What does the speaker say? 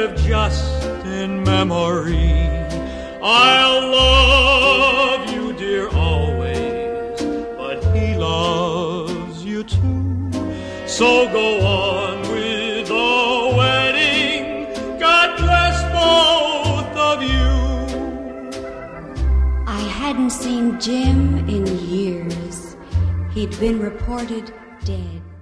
live just in memory. I'll love you, dear, always, but he loves you too. So go on with the wedding. God bless both of you. I hadn't seen Jim in years. He'd been reported dead.